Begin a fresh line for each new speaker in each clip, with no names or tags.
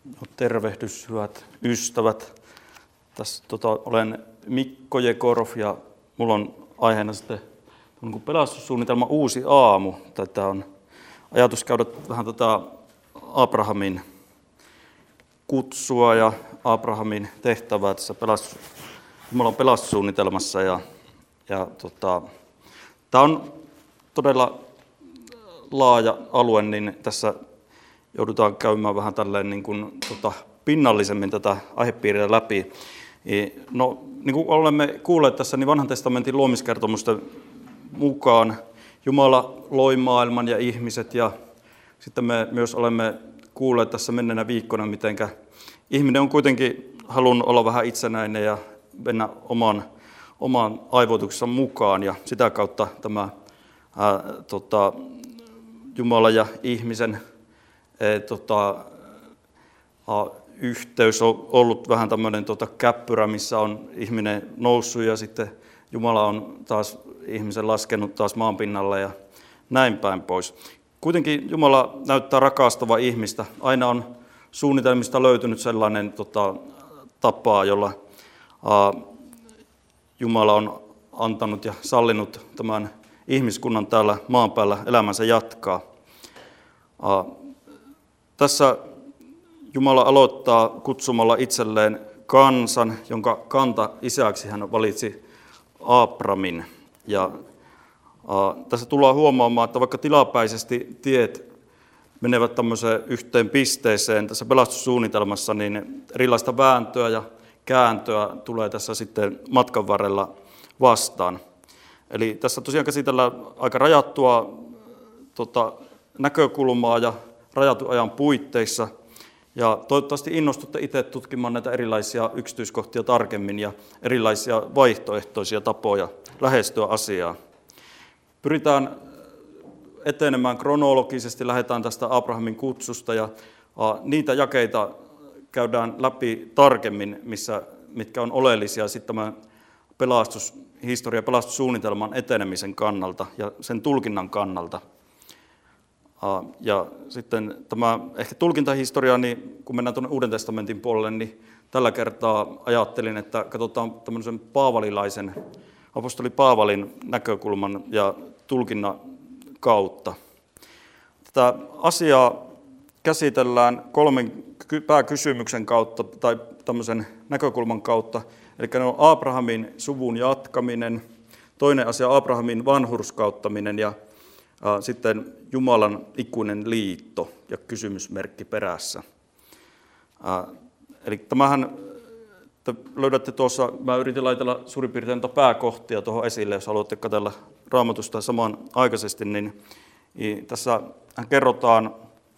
No, tervehdys, hyvät ystävät. Tässä olen Mikko Jekorov ja mulla on aiheena sitten pelastussuunnitelma Uusi aamu. Tätä on ajatus käydä vähän Abrahamin kutsua ja Abrahamin tehtävää tässä Jumalan pelastussuunnitelmassa. Tämä on todella laaja alue, niin tässä joudutaan käymään vähän tälleen pinnallisemmin tätä aihepiiriä läpi. No, niin kuin olemme kuulleet tässä, niin Vanhan testamentin luomiskertomusten mukaan Jumala loi maailman ja ihmiset, ja sitten me myös olemme kuulleet tässä menneenä viikkona, miten ihminen on kuitenkin halunnut olla vähän itsenäinen ja mennä oman aivoituksensa mukaan, ja sitä kautta tämä Jumala ja ihmisen yhteys on ollut vähän tämmöinen käppyrä, missä on ihminen noussut ja sitten Jumala on taas ihmisen laskenut taas maan pinnalle ja näin päin pois. Kuitenkin Jumala näyttää rakastava ihmistä. Aina on suunnitelmista löytynyt sellainen tapa, jolla Jumala on antanut ja sallinut tämän ihmiskunnan täällä maan päällä elämänsä jatkaa. Tässä Jumala aloittaa kutsumalla itselleen kansan, jonka kanta-isäksi hän valitsi Abramin. Ja tässä tullaan huomaamaan, että vaikka tilapäisesti tiet menevät tämmöiseen yhteen pisteeseen tässä pelastussuunnitelmassa, niin erilaista vääntöä ja kääntöä tulee tässä sitten matkan varrella vastaan. Eli tässä tosiaan käsitellään aika rajattua näkökulmaa ja rajatun ajan puitteissa. Ja toivottavasti innostutte itse tutkimaan näitä erilaisia yksityiskohtia tarkemmin ja erilaisia vaihtoehtoisia tapoja lähestyä asiaa. Pyritään etenemään kronologisesti, lähdetään tästä Abrahamin kutsusta ja niitä jakeita käydään läpi tarkemmin, mitkä on oleellisia sitten tämän pelastushistoria, pelastussuunnitelman etenemisen kannalta ja sen tulkinnan kannalta. Ja sitten tämä ehkä tulkintahistoria, niin kun mennään tuonne Uuden testamentin puolelle, niin tällä kertaa ajattelin, että katsotaan tämmöisen paavalilaisen, apostoli Paavalin näkökulman ja tulkinnan kautta. Tätä asiaa käsitellään 3 pääkysymyksen kautta tai tämmöisen näkökulman kautta. Eli ne on Abrahamin suvun jatkaminen, toinen asia Abrahamin vanhurskauttaminen ja sitten Jumalan ikuinen liitto ja kysymysmerkki perässä. Eli tämähän te löydätte tuossa, mä yritin laitella suurin piirtein pääkohtia tuohon esille, jos haluatte katsella Raamatusta samanaikaisesti, niin tässä kerrotaan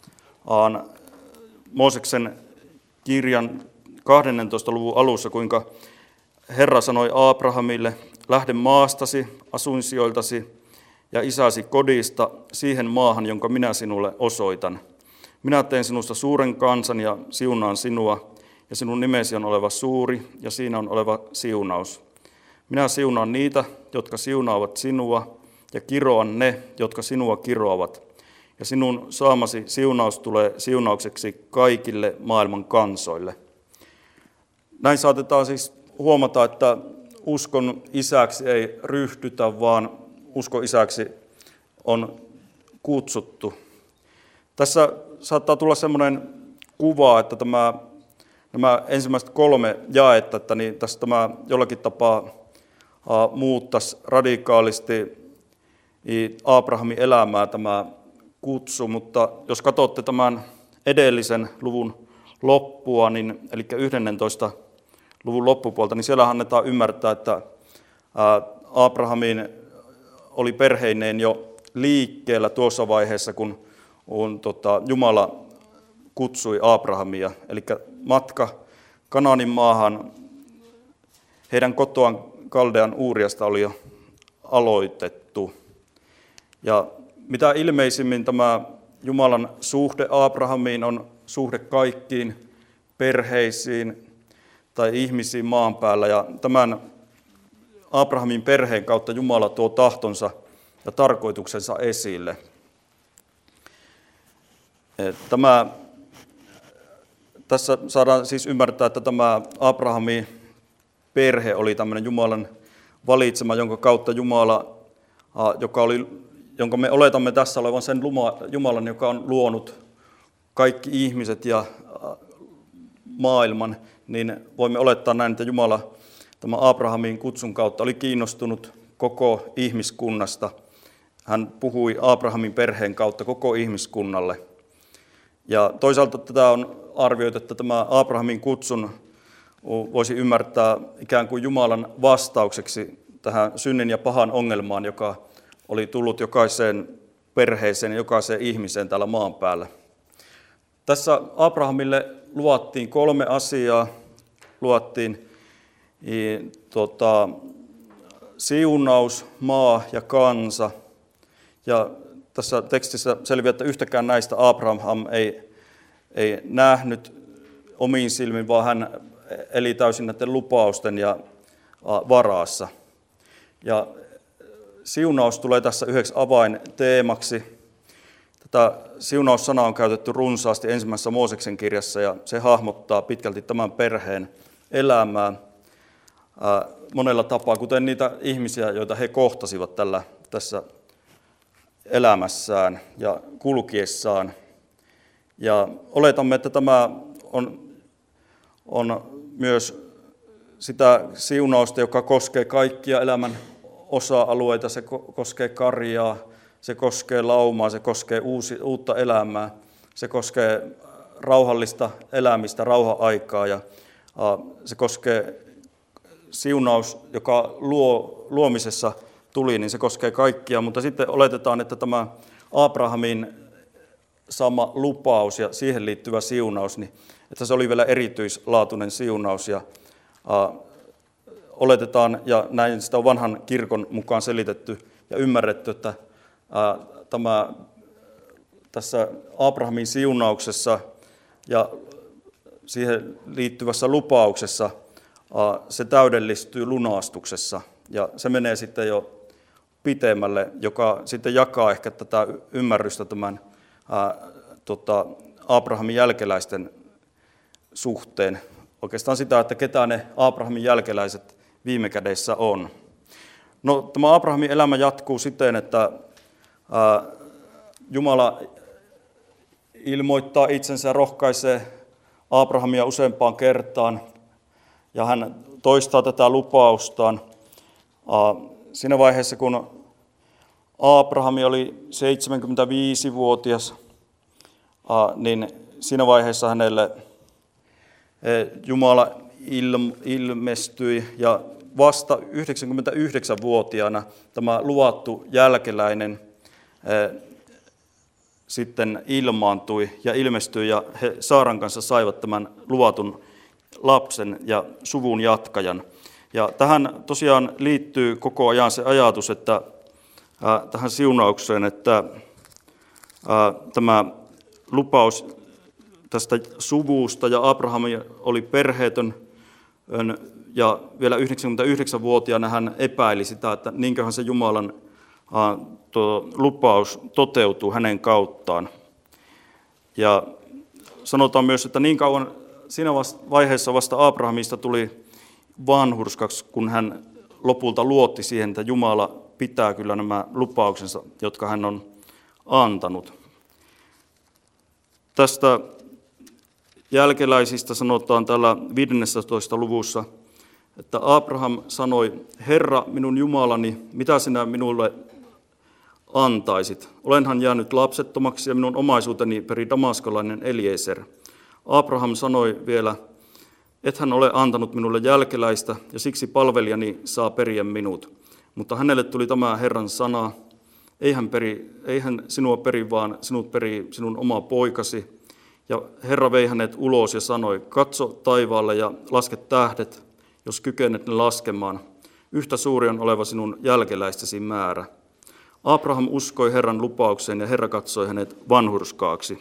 Mooseksen kirjan 12. luvun alussa, kuinka Herra sanoi Abrahamille, lähde maastasi, asuinsijoiltasi ja isäsi kodista siihen maahan, jonka minä sinulle osoitan. Minä teen sinusta suuren kansan ja siunaan sinua, ja sinun nimesi on oleva suuri, ja siinä on oleva siunaus. Minä siunaan niitä, jotka siunaavat sinua, ja kiroan ne, jotka sinua kiroavat. Ja sinun saamasi siunaus tulee siunaukseksi kaikille maailman kansoille. Näin saatetaan siis huomata, että uskon isäksi ei ryhdytä, vaan uskon isäksi on kutsuttu. Tässä saattaa tulla sellainen kuva, että nämä ensimmäiset 3 jaetta, että niin tässä tämä jollakin tapaa muuttaisi radikaalisti Abrahamin elämää tämä kutsu, mutta jos katsotte tämän edellisen luvun loppua, niin, eli 11. luvun loppupuolta, niin siellä annetaan ymmärtää, että Abrahamin oli perheineen jo liikkeellä tuossa vaiheessa, kun Jumala kutsui Abrahamia. Eli matka Kanaanin maahan, heidän kotoaan Kaldean Uuriasta oli jo aloitettu. Ja mitä ilmeisimmin tämä Jumalan suhde Abrahamiin on suhde kaikkiin perheisiin tai ihmisiin maan päällä. Ja tämän Abrahamin perheen kautta Jumala tuo tahtonsa ja tarkoituksensa esille. Tässä saadaan siis ymmärtää, että tämä Abrahamin perhe oli tämmöinen Jumalan valitsema, jonka kautta Jumala, jonka me oletamme tässä olevan sen Jumalan, joka on luonut kaikki ihmiset ja maailman, niin voimme olettaa näin, että Jumala tämä Abrahamin kutsun kautta oli kiinnostunut koko ihmiskunnasta. Hän puhui Abrahamin perheen kautta koko ihmiskunnalle. Ja toisaalta tätä on arvioitu, että tämä Abrahamin kutsun voisi ymmärtää ikään kuin Jumalan vastaukseksi tähän synnin ja pahan ongelmaan, joka oli tullut jokaiseen perheeseen ja jokaiseen ihmiseen täällä maan päällä. Tässä Abrahamille luvattiin 3 asiaa. Luvattiin siunaus, maa ja kansa. Ja tässä tekstissä selviää, että yhtäkään näistä Abraham ei nähnyt omiin silmin, vaan hän eli täysin näiden lupausten ja varassa. Ja siunaus tulee tässä yhdeksi avainteemaksi. Tätä siunaussanaa on käytetty runsaasti ensimmäisessä Mooseksen kirjassa, ja se hahmottaa pitkälti tämän perheen elämää monella tapaa, kuten niitä ihmisiä, joita he kohtasivat tässä elämässään ja kulkiessaan. Ja oletamme, että tämä on myös sitä siunausta, joka koskee kaikkia elämän osa-alueita. Se koskee karjaa, se koskee laumaa, se koskee uutta elämää, se koskee rauhallista elämistä, rauha-aikaa ja se koskee siunaus, joka luomisessa tuli, niin se koskee kaikkia, mutta sitten oletetaan, että tämä Abrahamin sama lupaus ja siihen liittyvä siunaus, niin että se oli vielä erityislaatuinen siunaus ja oletetaan, ja näin sitä on vanhan kirkon mukaan selitetty ja ymmärretty, että tässä Abrahamin siunauksessa ja siihen liittyvässä lupauksessa se täydellistyy lunastuksessa ja se menee sitten jo pitemmälle, joka sitten jakaa ehkä tätä ymmärrystä tämän Abrahamin jälkeläisten suhteen. Oikeastaan sitä, että ketä ne Abrahamin jälkeläiset viime kädessä on. No, tämä Abrahamin elämä jatkuu siten, että Jumala ilmoittaa itsensä ja rohkaisee Abrahamia useampaan kertaan, ja hän toistaa tätä lupaustaan. Siinä vaiheessa, kun Abrahami oli 75-vuotias, niin siinä vaiheessa hänelle Jumala ilmestyi, ja vasta 99-vuotiaana tämä luvattu jälkeläinen sitten ilmaantui ja ilmestyi, ja he Saaran kanssa saivat tämän luvatun lapsen ja suvun jatkajan. Ja tähän tosiaan liittyy koko ajan se ajatus, että tähän siunaukseen, että tämä lupaus tästä suvusta, ja Abraham oli perheetön, ja vielä 99-vuotiaana hän epäili sitä, että niinköhän se Jumalan lupaus toteutuu hänen kauttaan. Ja sanotaan myös, että niin kauan siinä vaiheessa vasta Abrahamista tuli vanhurskaksi, kun hän lopulta luotti siihen, että Jumala pitää kyllä nämä lupauksensa, jotka hän on antanut. Tästä jälkeläisistä sanotaan täällä 15. luvussa, että Abraham sanoi, Herra, minun Jumalani, mitä sinä minulle antaisit? Olenhan jäänyt lapsettomaksi ja minun omaisuuteni peri damaskolainen Eliezer. Abraham sanoi vielä, ethän ole antanut minulle jälkeläistä ja siksi palvelijani saa periä minut. Mutta hänelle tuli tämä Herran sana, eihän sinua peri, vaan sinut peri sinun oma poikasi. Ja Herra vei hänet ulos ja sanoi, katso taivaalle ja laske tähdet, jos kykenet ne laskemaan. Yhtä suuri on oleva sinun jälkeläistäsi määrä. Abraham uskoi Herran lupaukseen ja Herra katsoi hänet vanhurskaaksi.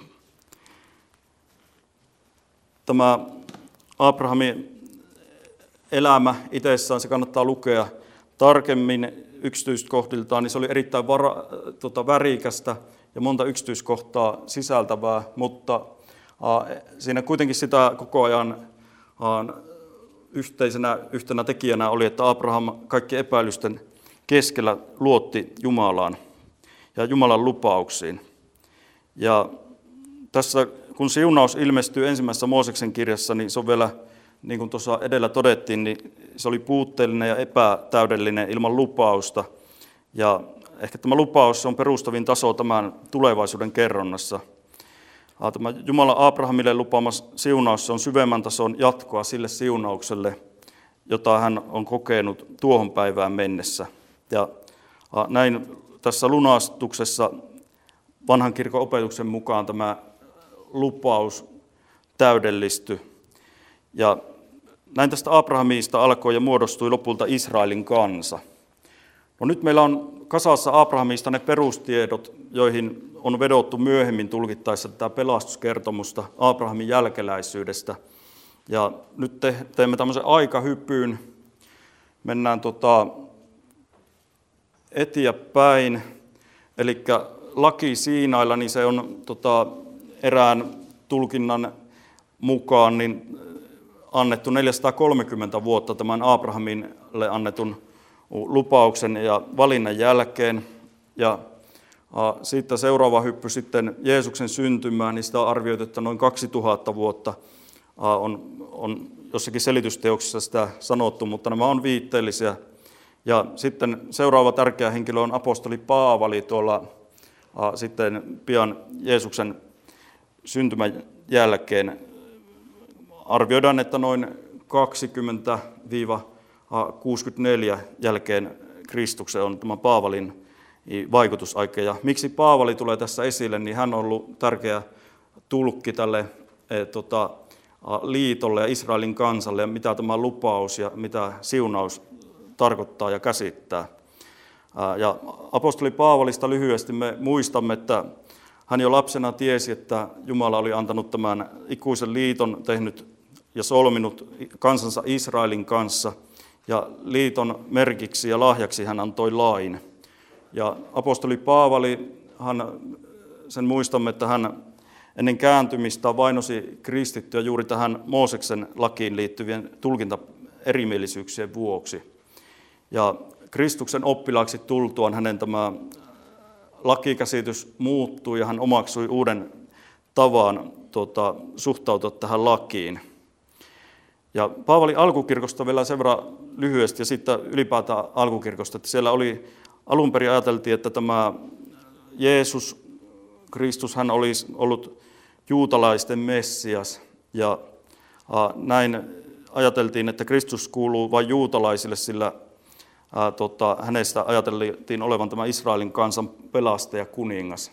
Tämä Abrahamin elämä itsessään, se kannattaa lukea tarkemmin yksityiskohdiltaan, niin se oli erittäin värikästä ja monta yksityiskohtaa sisältävää, mutta Siinä kuitenkin sitä koko ajan yhtenä tekijänä oli, että Abraham kaikki epäilysten keskellä luotti Jumalaan ja Jumalan lupauksiin. Ja tässä, kun siunaus ilmestyy ensimmäisessä Mooseksen kirjassa, niin se on vielä, niin kuin tuossa edellä todettiin, niin se oli puutteellinen ja epätäydellinen ilman lupausta. Ja ehkä tämä lupaus on perustavin taso tämän tulevaisuuden kerronnassa. Tämä Jumalan Abrahamille lupaama siunaus on syvemmän tason jatkoa sille siunaukselle, jota hän on kokenut tuohon päivään mennessä. Ja näin tässä lunastuksessa vanhan kirkon opetuksen mukaan tämä lupaus täydellistyi. Ja näin tästä Abrahamista alkoi ja muodostui lopulta Israelin kansa. No nyt meillä on kasassa Abrahamista ne perustiedot, joihin on vedottu myöhemmin tulkittaessa tätä pelastuskertomusta Abrahamin jälkeläisyydestä. Ja nyt teemme tämmöisen aikahypyyn. Mennään eteenpäin. Eli laki Siinailla, niin se on erään tulkinnan mukaan niin annettu 430 vuotta tämän Abrahamille annetun lupauksen ja valinnan jälkeen. Ja siitä seuraava hyppy sitten Jeesuksen syntymään, niin sitä on arvioitu, että noin 2000 vuotta on jossakin selitysteoksissa sitä sanottu, mutta nämä on viitteellisiä. Ja sitten seuraava tärkeä henkilö on apostoli Paavali tuolla sitten pian Jeesuksen syntymän jälkeen. Arvioidaan, että noin 20-64 jälkeen Kristuksen on tämä Paavalin vaikutusaika. Ja miksi Paavali tulee tässä esille, niin hän on ollut tärkeä tulkki tälle liitolle ja Israelin kansalle, ja mitä tämä lupaus ja mitä siunaus tarkoittaa ja käsittää. Ja apostoli Paavalista lyhyesti me muistamme, että hän jo lapsena tiesi, että Jumala oli antanut tämän ikuisen liiton, tehnyt ja solminut kansansa Israelin kanssa, ja liiton merkiksi ja lahjaksi hän antoi lain. Ja apostoli Paavali, sen muistamme, että hän ennen kääntymistä vainosi kristittyä juuri tähän Mooseksen lakiin liittyvien tulkintaerimielisyyksien vuoksi. Ja Kristuksen oppilaaksi tultuaan hänen tämä lakikäsitys muuttui ja hän omaksui uuden tavan suhtautua tähän lakiin. Ja Paavalin alkukirkosta vielä sen verran lyhyesti ja sitten ylipäätään alkukirkosta, että siellä oli alun perin ajateltiin, että tämä Jeesus Kristus, hän olisi ollut juutalaisten Messias, ja näin ajateltiin, että Kristus kuuluu vain juutalaisille, sillä hänestä ajateltiin olevan tämä Israelin kansan pelastaja kuningas.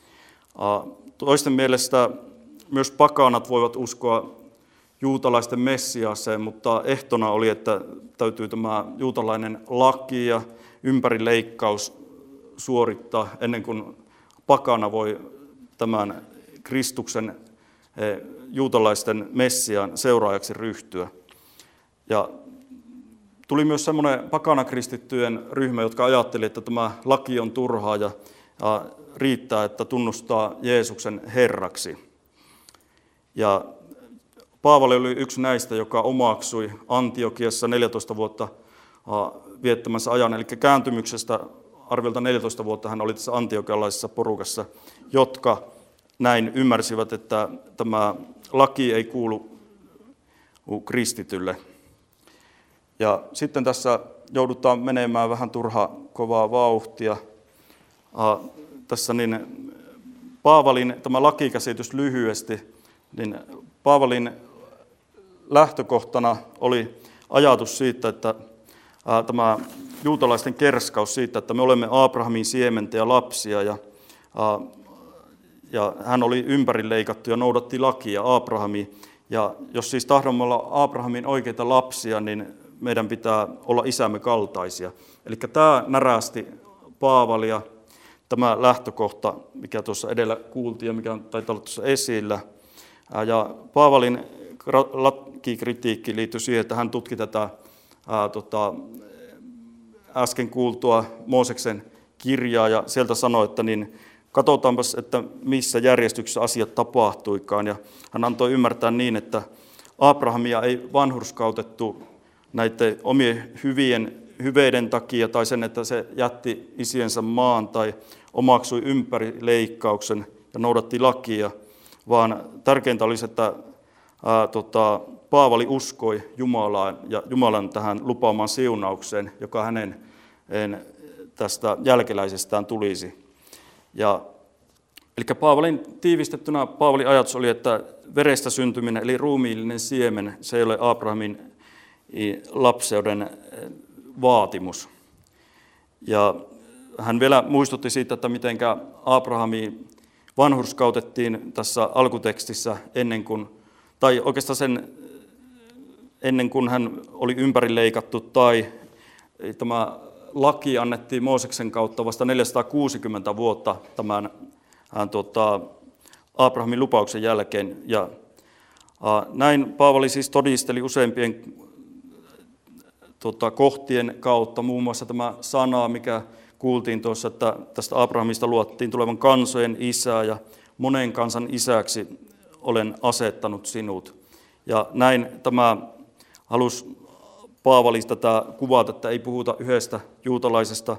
Toisten mielestä myös pakanat voivat uskoa juutalaisten Messiaaseen, mutta ehtona oli, että täytyy tämä juutalainen laki ja ympärileikkaus suorittaa ennen kuin pakana voi tämän Kristuksen juutalaisten Messiaan seuraajaksi ryhtyä. Ja tuli myös semmoinen pakanakristittyjen ryhmä, jotka ajatteli, että tämä laki on turhaa ja riittää, että tunnustaa Jeesuksen Herraksi. Ja Paavali oli yksi näistä, joka omaksui Antiokiassa 14 vuotta viettämänsä ajan, eli kääntymyksestä arviolta 14 vuotta hän oli tässä antiokialaisessa porukassa, jotka näin ymmärsivät, että tämä laki ei kuulu kristitylle. Ja sitten tässä joudutaan menemään vähän turha kovaa vauhtia. Tässä niin Paavalin tämä lakikäsitys lyhyesti, niin Paavalin lähtökohtana oli ajatus siitä, että tämä juutalaisten kerskaus siitä, että me olemme Abrahamin siementä ja lapsia, ja hän oli ympärileikattu ja noudatti lakia Abrahamia. Ja jos siis tahdomme olla Abrahamin oikeita lapsia, niin meidän pitää olla isämme kaltaisia. Eli tämä närästi Paavalia, tämä lähtökohta, mikä tuossa edellä kuultiin ja mikä taitaa olla tuossa esillä. Ja Paavalin lakikritiikki liittyy siihen, että hän tutki tätä äsken kuultua Mooseksen kirjaa ja sieltä sanoi, että niin katsotaanpas, että missä järjestyksessä asiat tapahtuikaan. Ja hän antoi ymmärtää niin, että Abrahamia ei vanhurskautettu näiden omien hyveiden takia tai sen, että se jätti isiensä maan tai omaksui ympärileikkauksen ja noudatti lakia, vaan tärkeintä olisi, että Paavali uskoi Jumalaan ja Jumalan tähän lupaamaan siunaukseen, joka hänen tästä jälkeläisestään tulisi. Eli tiivistettynä Paavalin ajatus oli, että verestä syntyminen eli ruumiillinen siemen, se ei ole Abrahamin lapseuden vaatimus. Ja hän vielä muistutti siitä, että miten Abrahami vanhurskautettiin tässä alkutekstissä ennen kuin hän oli ympärileikattu, tai tämä laki annettiin Mooseksen kautta vasta 460 vuotta tämän Abrahamin lupauksen jälkeen. Ja näin Paavali siis todisteli useimpien kohtien kautta, muun muassa tämä sana, mikä kuultiin tuossa, että tästä Abrahamista luottiin tulevan kansojen isää ja monen kansan isäksi olen asettanut sinut. Ja näin tämä halusi Paavali tätä kuvata, että ei puhuta yhdestä juutalaisesta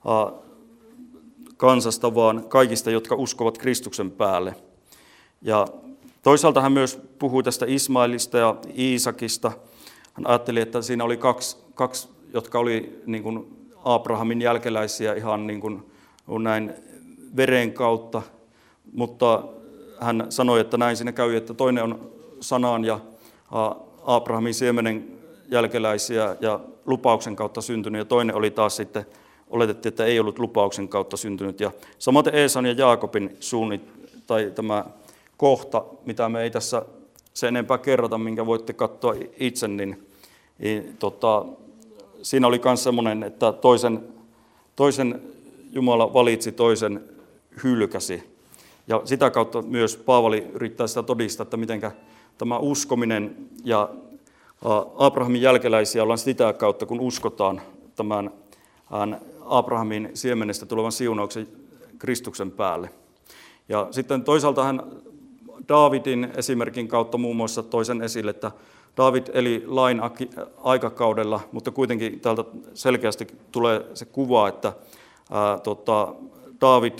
kansasta, vaan kaikista, jotka uskovat Kristuksen päälle. Ja toisaalta hän myös puhui tästä Ismailista ja Iisakista. Hän ajatteli, että siinä oli kaksi jotka oli niin kuin Abrahamin jälkeläisiä ihan niin kuin näin veren kautta, mutta hän sanoi, että näin siinä käy, että toinen on sanan ja Abrahamin siemenen jälkeläisiä ja lupauksen kautta syntynyt, ja toinen oli taas sitten, oletettiin, että ei ollut lupauksen kautta syntynyt. Ja samaten Eesan ja Jaakobin tai tämä kohta, mitä me ei tässä sen enempää kerrota, minkä voitte katsoa itse, niin siinä oli myös semmoinen, että toisen Jumala valitsi, toisen hylkäsi. Ja sitä kautta myös Paavali yrittää sitä todistaa, että miten tämä uskominen ja Abrahamin jälkeläisiä ollaan sitä kautta, kun uskotaan tämän Abrahamin siemenestä tulevan siunauksen Kristuksen päälle. Ja sitten toisaalta hän Daavidin esimerkin kautta muun muassa toisen esille, että Daavid eli lain aikakaudella, mutta kuitenkin täältä selkeästi tulee se kuva, että Daavid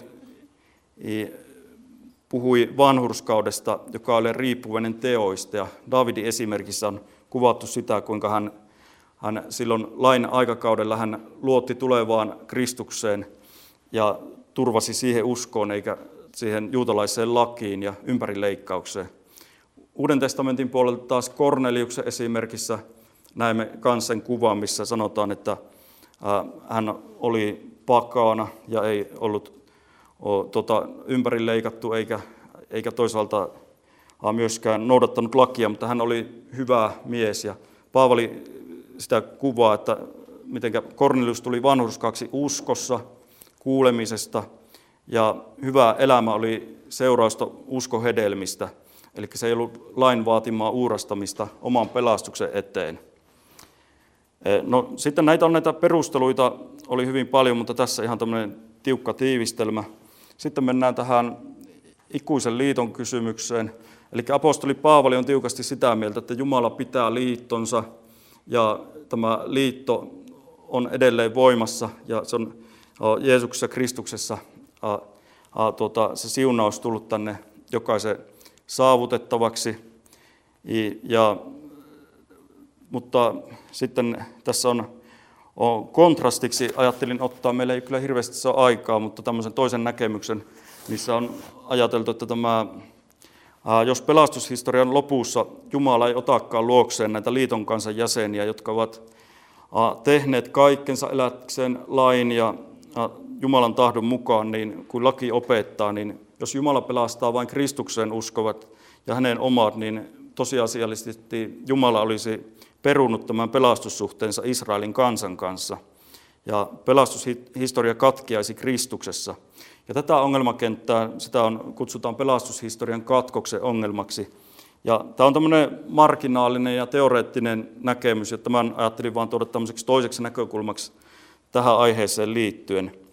puhui vanhurskaudesta, joka oli riippuvainen teoista. Ja Daavidin esimerkissä on kuvattu sitä, kuinka hän silloin lain aikakaudella hän luotti tulevaan Kristukseen ja turvasi siihen uskoon eikä siihen juutalaiseen lakiin ja ympärileikkaukseen. Uuden testamentin puolelta taas Korneliuksen esimerkissä näemme myös sen kuvan, missä sanotaan, että hän oli pakana ja ei ollut ympärileikattu eikä toisaalta myöskään noudattanut lakia, mutta hän oli hyvä mies. Ja Paavali sitä kuvaa, että miten Kornelius tuli vanhurskaaksi uskossa, kuulemisesta, ja hyvä elämä oli seurausta uskohedelmistä. Eli se ei ollut lain vaatimaa uurastamista oman pelastuksen eteen. No, sitten näitä perusteluita oli hyvin paljon, mutta tässä ihan tämmöinen tiukka tiivistelmä. Sitten mennään tähän ikuisen liiton kysymykseen. Eli apostoli Paavali on tiukasti sitä mieltä, että Jumala pitää liittonsa ja tämä liitto on edelleen voimassa ja se on Jeesuksessa Kristuksessa se siunaus tullut tänne jokaisen saavutettavaksi. Mutta sitten tässä on kontrastiksi, ajattelin ottaa, meillä ei kyllä hirveästi saa aikaa, mutta tämmöisen toisen näkemyksen, missä on ajateltu, että jos pelastushistorian lopussa Jumala ei otakaan luokseen näitä liiton kansan jäseniä, jotka ovat tehneet kaikkensa eläkseen lain ja Jumalan tahdon mukaan, niin kuin laki opettaa, niin jos Jumala pelastaa vain Kristukseen uskovat ja hänen omat, niin tosiasiallisesti Jumala olisi perunut tämän pelastussuhteensa Israelin kansan kanssa. Ja pelastushistoria katkeaisi Kristuksessa. Ja tätä ongelmakenttää kutsutaan pelastushistorian katkoksen ongelmaksi. Ja tämä on tämmöinen marginaalinen ja teoreettinen näkemys, ja tämän ajattelin vaan tuoda tämmöiseksi toiseksi näkökulmaksi tähän aiheeseen liittyen.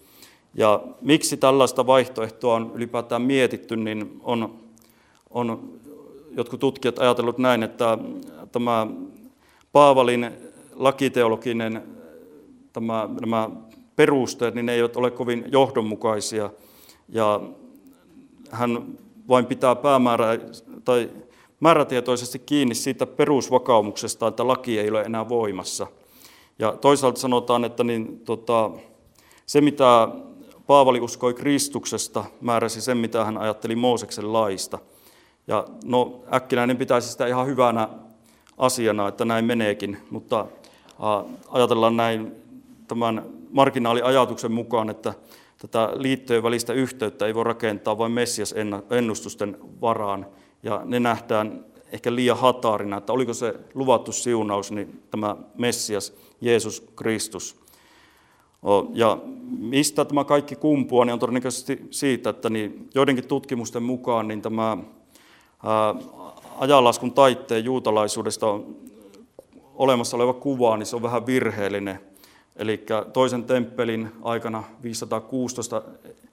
Ja miksi tällaista vaihtoehtoa on ylipäätään mietitty, niin on jotkut tutkijat ajatellut näin, että tämä Paavalin lakiteologinen nämä perusteet, niin ne eivät ole kovin johdonmukaisia, ja hän vain pitää määrätietoisesti kiinni siitä perusvakaumuksesta, että laki ei ole enää voimassa. Ja toisaalta sanotaan, että se mitä Paavali uskoi Kristuksesta, määräsi sen, mitä hän ajatteli Mooseksen laista. Ja äkkinäinen pitäisi sitä ihan hyvänä asiana, että näin meneekin, mutta ajatellaan näin tämän marginaaliajatuksen mukaan, että tätä liittojen välistä yhteyttä ei voi rakentaa vain Messias-ennustusten varaan, ja ne nähdään ehkä liian hataarina, että oliko se luvattu siunaus, niin tämä Messias, Jeesus Kristus. Ja mistä tämä kaikki kumpuaa, niin on todennäköisesti siitä, että joidenkin tutkimusten mukaan niin tämä ajanlaskun taitteen juutalaisuudesta on olemassa oleva kuva, niin se on vähän virheellinen. Eli toisen temppelin aikana 516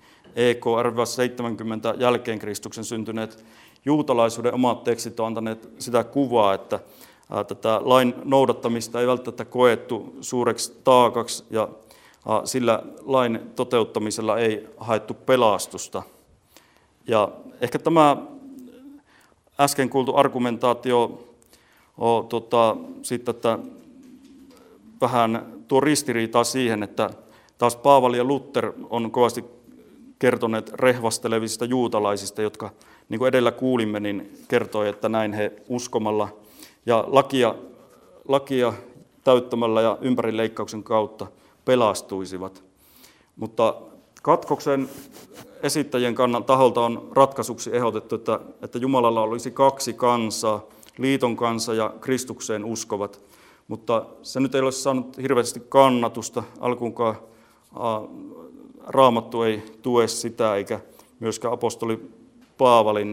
EK-70 jälkeen Kristuksen syntyneet juutalaisuuden omat tekstit on antaneet sitä kuvaa, että tätä lain noudattamista ei välttämättä koettu suureksi taakaksi ja sillä lain toteuttamisella ei haettu pelastusta. Ja ehkä tämä äsken kuultu argumentaatio sitten, että vähän tuo ristiriitaa siihen, että taas Paavali ja Luther on kovasti kertoneet rehvastelevista juutalaisista, jotka niin kuin edellä kuulimme, niin kertoi, että näin he uskomalla ja lakia täyttämällä ja ympärileikkauksen kautta pelastuisivat. Mutta katkoksen esittäjien taholta on ratkaisuksi ehdotettu, että Jumalalla olisi kaksi kansaa, liiton kansa ja Kristukseen uskovat. Mutta se nyt ei ole saanut hirveästi kannatusta. Alkuunkaan Raamattu ei tue sitä, eikä myöskään apostoli Paavalin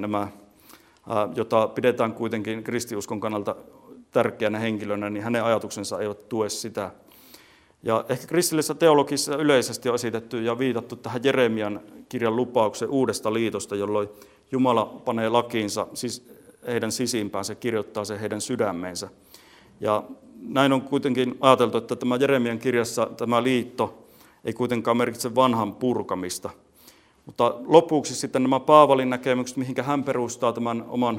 jota pidetään kuitenkin kristiuskon kannalta tärkeänä henkilönä, niin hänen ajatuksensa eivät tue sitä. Ja ehkä kristillisessä teologiassa yleisesti on esitetty ja viitattu tähän Jeremian kirjan lupaukseen uudesta liitosta, jolloin Jumala panee lakiinsa siis heidän sisimpäänsä, kirjoittaa sen heidän sydämeensä. Ja näin on kuitenkin ajateltu, että tämä Jeremian kirjassa tämä liitto ei kuitenkaan merkitse vanhan purkamista. Mutta lopuksi sitten nämä Paavalin näkemykset, mihinkä hän perustaa tämän oman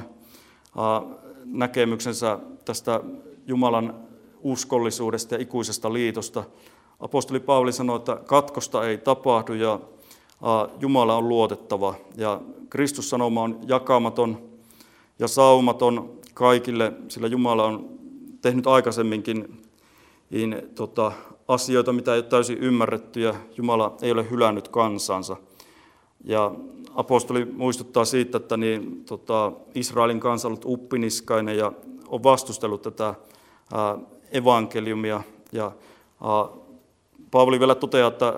näkemyksensä tästä Jumalan uskollisuudesta ja ikuisesta liitosta. Apostoli Paavali sanoi, että katkosta ei tapahdu ja Jumala on luotettava. Ja Kristus sanoma on jakamaton ja saumaton kaikille, sillä Jumala on tehnyt aikaisemminkin asioita, mitä ei ole täysin ymmärretty, ja Jumala ei ole hylännyt kansansa. Ja apostoli muistuttaa siitä, että Israelin kansa on ollut uppiniskainen ja on vastustellut tätä evankeliumia. Ja Paavali vielä toteaa, että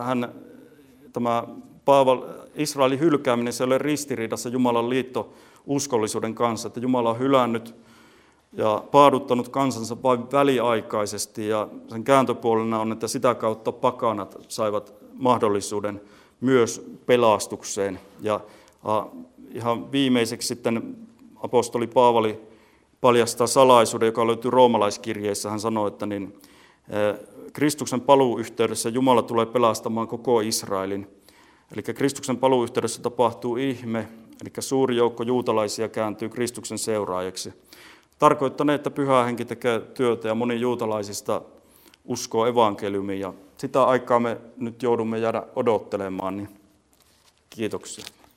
Israelin hylkääminen se ei ole ristiriidassa Jumalan liittouskollisuuden kanssa, että Jumala on hylännyt ja paaduttanut kansansa vain väliaikaisesti, ja sen kääntöpuolena on, että sitä kautta pakanat saivat mahdollisuuden myös pelastukseen. Ja ihan viimeiseksi sitten apostoli Paavali paljastaa salaisuuden, joka löytyy roomalaiskirjeessä. Hän sanoi, että Kristuksen paluuyhteydessä Jumala tulee pelastamaan koko Israelin. Eli Kristuksen paluuyhteydessä tapahtuu ihme, eli suuri joukko juutalaisia kääntyy Kristuksen seuraajaksi. Tarkoittanee, että Pyhä Henki tekee työtä ja moni juutalaisista uskoo evankeliumiin. Ja sitä aikaa me nyt joudumme jäädä odottelemaan, niin kiitoksia.